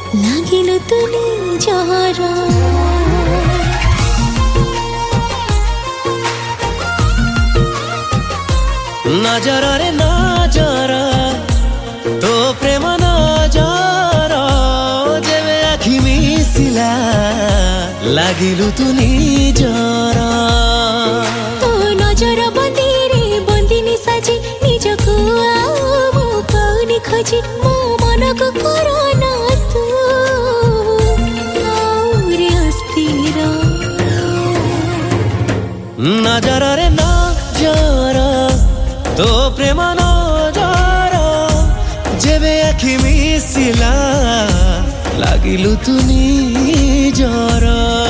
लागिलु तु निजर नजर रे नजर तो प्रेम नजर जेबे आखि मिसिला लागिलु तु निजर तो नजर बंदी बंदिनी साजी निजको मो पाउनी खोजी मो मन को करना तू आउरे अस्थिर नजर रे नजर तो प्रेम नजर जेबे आखि मिसिला लागिलु तु निजर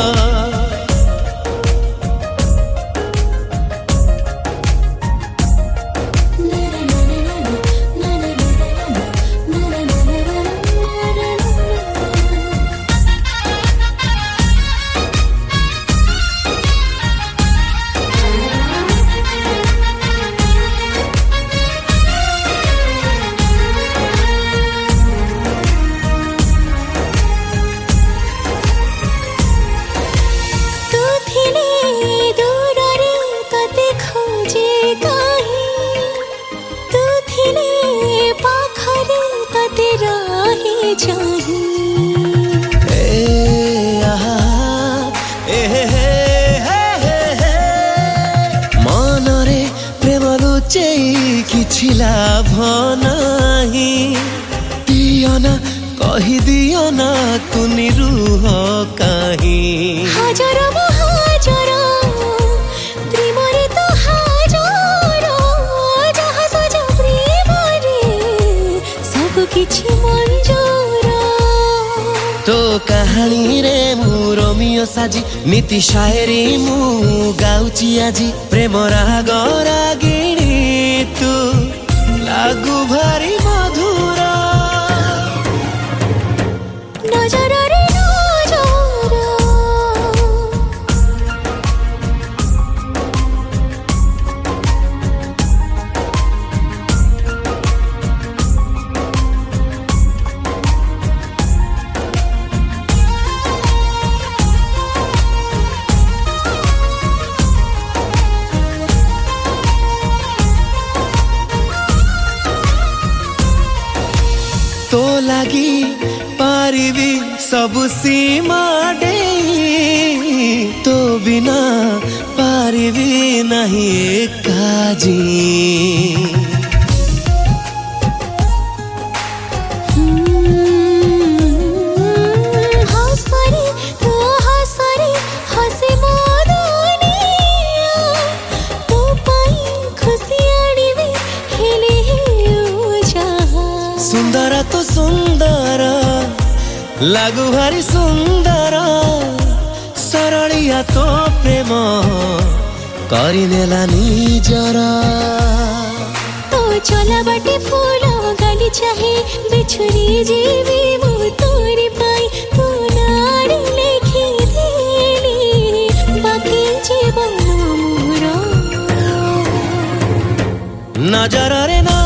मनरे प्रेम लुचेई किछि लाभ नाही दियना कहि दियना तु निरुह काहि हजार महाजार प्रेमरे तो हजार जहाँ सजा प्रेमरे सब किछि मंजूर तो कहानी रे मु रोमियो साजी नीति शायरी मु गाउची आजी प्रेम राग रागिणी तू लागू भारी मधुर नजर रे नजर तो लागी पारिबी सब सीमा डेई तो बिना पारिबी नहीं काजी हसरे तो हसरे हसे मोर दुनिया तो पाई खुशी आनिबे हेले हेउ जहा सुंदर तो सुंदर लागू भारी सुंदर सरलिया तो प्रेम करिनेला निजर तो चला बाटे फूल गाली चाहे बिछुरी जीवी मु तोरी पाई तू नाड़ी लेखी देली बाकी जीवन मोर नजर रे